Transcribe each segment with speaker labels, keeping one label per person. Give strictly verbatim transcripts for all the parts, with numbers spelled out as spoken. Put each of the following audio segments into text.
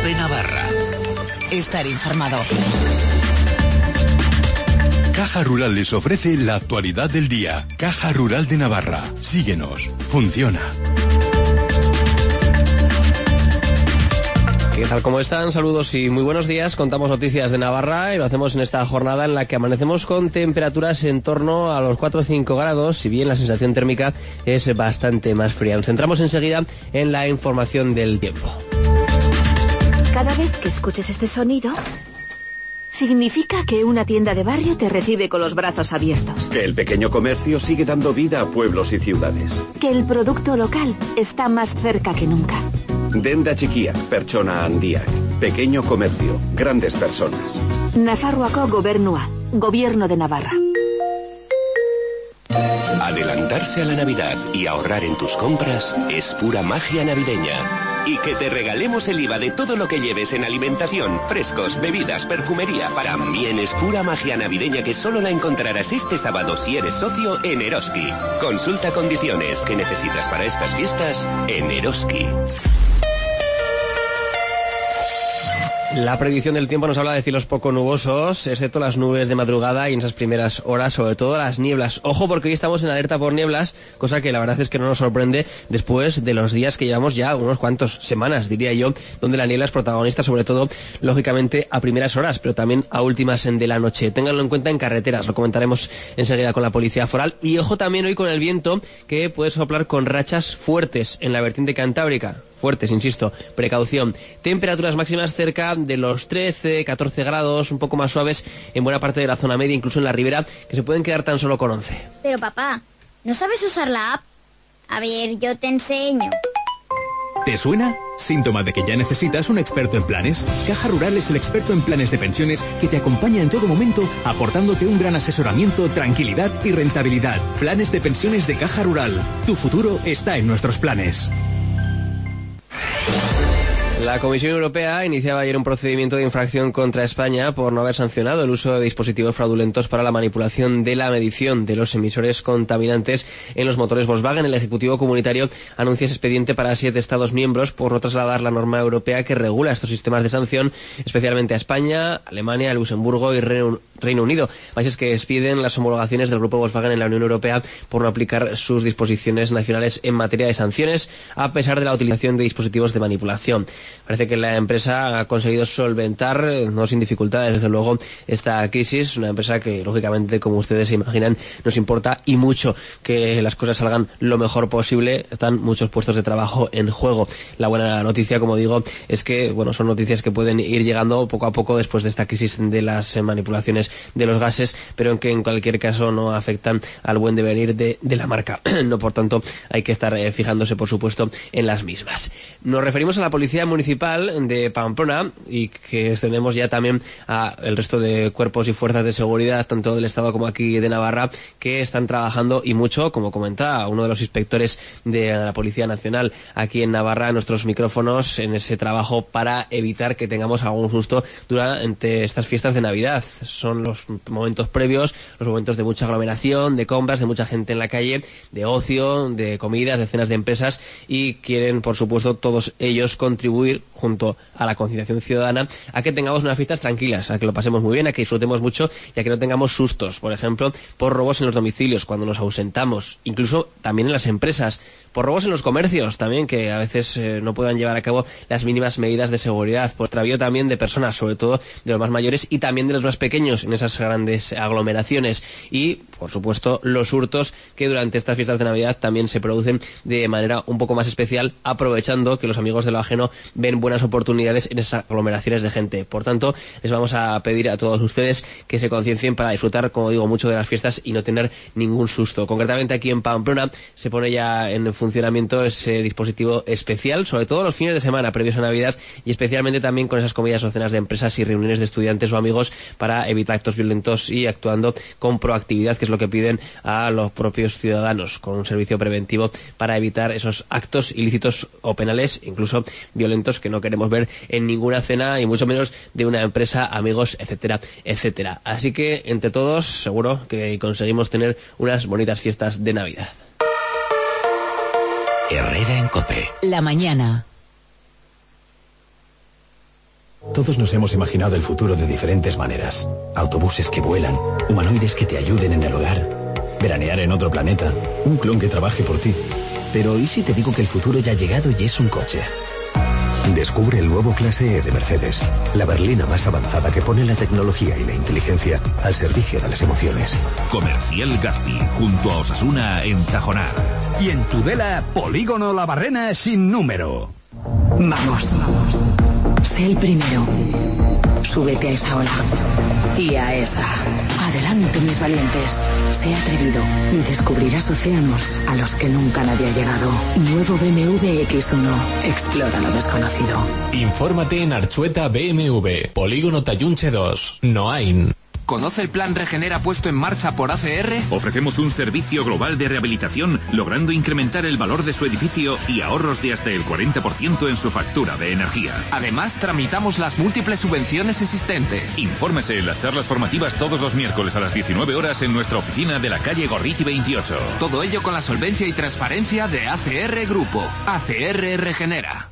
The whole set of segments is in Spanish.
Speaker 1: Cope Navarra. Estar informado.
Speaker 2: Caja Rural les ofrece la actualidad del día. Caja Rural de Navarra. Síguenos. Funciona.
Speaker 3: ¿Qué tal? ¿Cómo están? Saludos y muy buenos días. Contamos noticias de Navarra y lo hacemos en esta jornada en la que amanecemos con temperaturas en torno a los cuatro o cinco grados, si bien la sensación térmica es bastante más fría. Nos centramos enseguida en la información del tiempo.
Speaker 4: Cada vez que escuches este sonido, significa que una tienda de barrio te recibe con los brazos abiertos.
Speaker 5: Que el pequeño comercio sigue dando vida a pueblos y ciudades.
Speaker 4: Que el producto local está más cerca que nunca.
Speaker 5: Denda txikiak, pertsona handiak. Pequeño comercio, grandes personas.
Speaker 4: Nafarroako Gobernua, Gobierno de Navarra.
Speaker 6: Adelantarse a la Navidad y ahorrar en tus compras es pura magia navideña. Y que te regalemos el I V A de todo lo que lleves en alimentación, frescos, bebidas, perfumería. También es pura magia navideña que solo la encontrarás este sábado si eres socio en Eroski. Consulta condiciones que necesitas para estas fiestas en Eroski.
Speaker 3: La predicción del tiempo nos habla de cielos poco nubosos, excepto las nubes de madrugada y en esas primeras horas, sobre todo las nieblas. Ojo, porque hoy estamos en alerta por nieblas, cosa que la verdad es que no nos sorprende después de los días que llevamos ya, unos cuantos semanas, diría yo, donde la niebla es protagonista, sobre todo, lógicamente, a primeras horas, pero también a últimas de la noche. Ténganlo en cuenta en carreteras, lo comentaremos enseguida con la Policía Foral. Y ojo también hoy con el viento, que puede soplar con rachas fuertes en la vertiente cantábrica. Fuertes, insisto, precaución. Temperaturas máximas cerca de los trece, catorce grados, un poco más suaves en buena parte de la zona media, incluso en la ribera, que se pueden quedar tan solo con once.
Speaker 7: Pero papá, ¿no sabes usar la app? A ver, yo te enseño.
Speaker 8: ¿Te suena? Síntoma de que ya necesitas un experto en planes. Caja Rural es el experto en planes de pensiones que te acompaña en todo momento, aportándote un gran asesoramiento, tranquilidad y rentabilidad. Planes de pensiones de Caja Rural. Tu futuro está en nuestros planes.
Speaker 3: La Comisión Europea iniciaba ayer un procedimiento de infracción contra España por no haber sancionado el uso de dispositivos fraudulentos para la manipulación de la medición de los emisores contaminantes en los motores Volkswagen. El Ejecutivo Comunitario anuncia ese expediente para siete Estados miembros por no trasladar la norma europea que regula estos sistemas de sanción, especialmente a España, Alemania, Luxemburgo y Reino, Reino Unido, países que expiden las homologaciones del grupo Volkswagen en la Unión Europea por no aplicar sus disposiciones nacionales en materia de sanciones, a pesar de la utilización de dispositivos de manipulación. Parece que la empresa ha conseguido solventar, no sin dificultades, desde luego, esta crisis. Una empresa que, lógicamente, como ustedes se imaginan, nos importa y mucho que las cosas salgan lo mejor posible. Están muchos puestos de trabajo en juego. La buena noticia, como digo, es que, bueno, son noticias que pueden ir llegando poco a poco después de esta crisis de las manipulaciones de los gases, pero en que en cualquier caso no afectan al buen devenir de, de la marca. No, por tanto, hay que estar eh, fijándose, por supuesto, en las mismas. Nos referimos a la Policía Municipal de Pamplona y que extendemos ya también a el resto de cuerpos y fuerzas de seguridad, tanto del Estado como aquí de Navarra, que están trabajando y mucho, como comenta uno de los inspectores de la Policía Nacional aquí en Navarra, en nuestros micrófonos, en ese trabajo para evitar que tengamos algún susto durante estas fiestas de Navidad. Son los momentos previos, los momentos de mucha aglomeración, de compras, de mucha gente en la calle, de ocio, de comidas, de cenas de empresas, y quieren, por supuesto, todos ellos contribuir junto a la concienciación ciudadana a que tengamos unas fiestas tranquilas, a que lo pasemos muy bien, a que disfrutemos mucho y a que no tengamos sustos, por ejemplo, por robos en los domicilios cuando nos ausentamos, incluso también en las empresas, por robos en los comercios también, que a veces eh, no puedan llevar a cabo las mínimas medidas de seguridad, por extravío también de personas, sobre todo de los más mayores y también de los más pequeños en esas grandes aglomeraciones, y por supuesto los hurtos que durante estas fiestas de Navidad también se producen de manera un poco más especial, aprovechando que los amigos de lo ajeno ven buenas oportunidades en esas aglomeraciones de gente. Por tanto, les vamos a pedir a todos ustedes que se conciencien para disfrutar, como digo, mucho de las fiestas y no tener ningún susto. Concretamente aquí en Pamplona se pone ya en funcionamiento ese dispositivo especial, sobre todo los fines de semana previos a Navidad, y especialmente también con esas comidas o cenas de empresas y reuniones de estudiantes o amigos, para evitar actos violentos y actuando con proactividad, que es lo que piden a los propios ciudadanos, con un servicio preventivo para evitar esos actos ilícitos o penales, incluso violentos, que no queremos ver en ninguna cena y mucho menos de una empresa, amigos, etcétera, etcétera. Así que entre todos seguro que conseguimos tener unas bonitas fiestas de Navidad.
Speaker 1: Herrera en Cope. La mañana.
Speaker 9: Todos nos hemos imaginado el futuro de diferentes maneras. Autobuses que vuelan, humanoides que te ayuden en el hogar, veranear en otro planeta, un clon que trabaje por ti. Pero ¿y si te digo que el futuro ya ha llegado y es un coche? Descubre el nuevo Clase E de Mercedes, la berlina más avanzada que pone la tecnología y la inteligencia al servicio de las emociones.
Speaker 10: Comercial Gazpi, junto a Osasuna en Tajonar.
Speaker 11: Y en Tudela, Polígono La Barrena sin número.
Speaker 12: Vamos, vamos. Sé el primero. Súbete a esa ola. Y a esa. Adelante, mis valientes. Sé atrevido y descubrirás océanos a los que nunca nadie ha llegado. Nuevo B M W X uno. Explora lo desconocido.
Speaker 13: Infórmate en Archueta B M W. Polígono Tayunche dos. Noain.
Speaker 14: ¿Conoce el plan Regenera puesto en marcha por A C R?
Speaker 10: Ofrecemos un servicio global de rehabilitación, logrando incrementar el valor de su edificio y ahorros de hasta el cuarenta por ciento en su factura de energía.
Speaker 14: Además, tramitamos las múltiples subvenciones existentes.
Speaker 10: Infórmese en las charlas formativas todos los miércoles a las diecinueve horas en nuestra oficina de la calle Gorriti veintiocho.
Speaker 14: Todo ello con la solvencia y transparencia de A C R Grupo. A C R Regenera.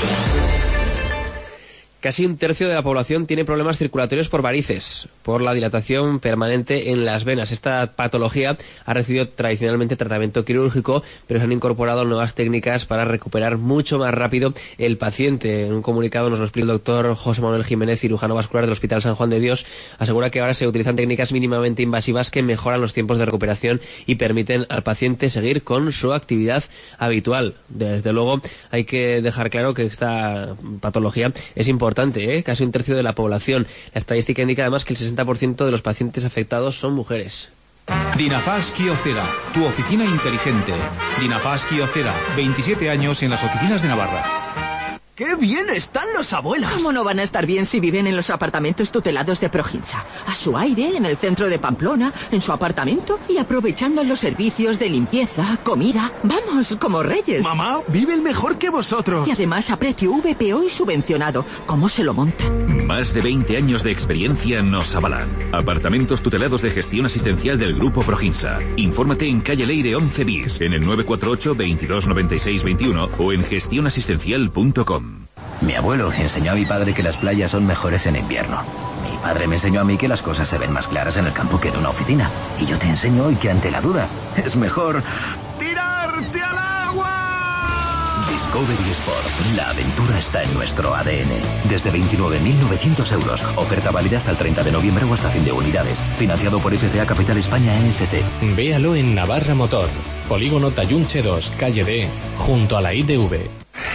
Speaker 3: Casi un tercio de la población tiene problemas circulatorios por varices, por la dilatación permanente en las venas. Esta patología ha recibido tradicionalmente tratamiento quirúrgico, pero se han incorporado nuevas técnicas para recuperar mucho más rápido el paciente. En un comunicado nos lo explica el doctor José Manuel Jiménez, cirujano vascular del Hospital San Juan de Dios. Asegura que ahora se utilizan técnicas mínimamente invasivas que mejoran los tiempos de recuperación y permiten al paciente seguir con su actividad habitual. Desde luego, hay que dejar claro que esta patología es importante. Importante, ¿eh? Casi un tercio de la población. La estadística indica además que el sesenta por ciento de los pacientes afectados son mujeres.
Speaker 15: Dinafast Kyocera, tu oficina inteligente. Dinafast Kyocera, veintisiete años en las oficinas de Navarra.
Speaker 16: ¡Qué bien están los abuelos!
Speaker 12: ¿Cómo no van a estar bien si viven en los apartamentos tutelados de Proginsa? A su aire, en el centro de Pamplona, en su apartamento y aprovechando los servicios de limpieza, comida. Vamos, como reyes.
Speaker 16: Mamá, viven mejor que vosotros.
Speaker 12: Y además a precio V P O y subvencionado. ¿Cómo se lo montan?
Speaker 10: Más de veinte años de experiencia nos avalan. Apartamentos tutelados de gestión asistencial del Grupo Proginsa. Infórmate en calle Leire once bis, en el nueve cuatro ocho, veintidós noventa y seis veintiuno o en gestión asistencial punto com.
Speaker 17: Mi abuelo enseñó a mi padre que las playas son mejores en invierno. Mi padre me enseñó a mí que las cosas se ven más claras en el campo que en una oficina. Y yo te enseño hoy que ante la duda es mejor tirarte al agua. Discovery Sport. La aventura está en nuestro A D N. Desde veintinueve mil novecientos euros. Oferta válida hasta el treinta de noviembre o hasta fin de unidades. Financiado por F C A Capital España E F C.
Speaker 13: Véalo en Navarra Motor. Polígono Tayunche dos, calle D, junto a la I T V.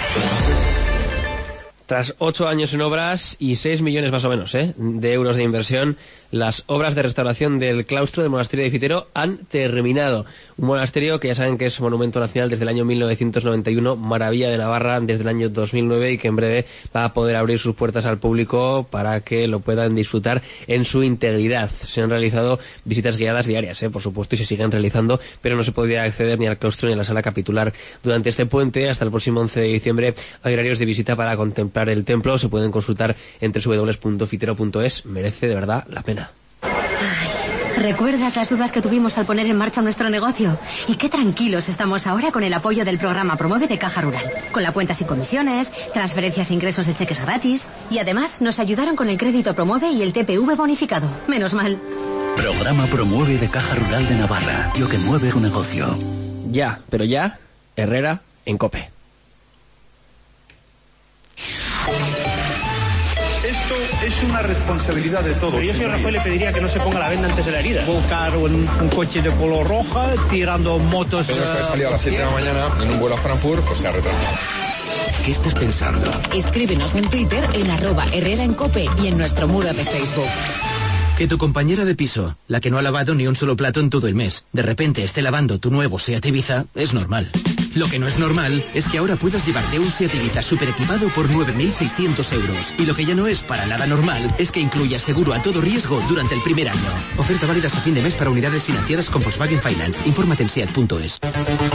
Speaker 3: Tras ocho años en obras y seis millones más o menos ¿eh? de euros de inversión, las obras de restauración del claustro del monasterio de Fitero han terminado. Un monasterio que ya saben que es monumento nacional desde el año mil novecientos noventa y uno, maravilla de Navarra desde el año dos mil nueve y que en breve va a poder abrir sus puertas al público para que lo puedan disfrutar en su integridad. Se han realizado visitas guiadas diarias, ¿eh? por supuesto, y se siguen realizando, pero no se podía acceder ni al claustro ni a la sala capitular. Durante este puente, hasta el próximo once de diciembre, hay horarios de visita para contemplar el templo. Se pueden consultar en doble u doble u doble u punto fitero punto es. Merece de verdad la pena.
Speaker 18: ¿Recuerdas las dudas que tuvimos al poner en marcha nuestro negocio? Y qué tranquilos estamos ahora con el apoyo del programa Promueve de Caja Rural. Con la cuenta sin comisiones, transferencias e ingresos de cheques gratis. Y además nos ayudaron con el crédito Promueve y el T P V bonificado. Menos mal.
Speaker 19: Programa Promueve de Caja Rural de Navarra. Lo que mueve tu negocio.
Speaker 3: Ya, pero ya, Herrera en COPE.
Speaker 20: Esto es una responsabilidad de todos.
Speaker 21: Pero yo, señor Rajoy, le pediría que no se ponga la venda antes de la herida. Volcar un, un coche de color roja, tirando motos...
Speaker 22: Tenemos que haber salido a las siete de la mañana en un vuelo a Frankfurt, pues se ha retrasado.
Speaker 19: ¿Qué estás pensando?
Speaker 1: Escríbenos en Twitter en arroba Herrera en Cope y en nuestro muro de Facebook.
Speaker 23: Que tu compañera de piso, la que no ha lavado ni un solo plato en todo el mes, de repente esté lavando tu nuevo Seat Ibiza, es normal. Lo que no es normal es que ahora puedas llevarte un Seat Ibiza super equipado por nueve mil seiscientos euros. Y lo que ya no es para nada normal es que incluya seguro a todo riesgo durante el primer año. Oferta válida hasta fin de mes para unidades financiadas con Volkswagen Finance. Infórmate en seat punto es.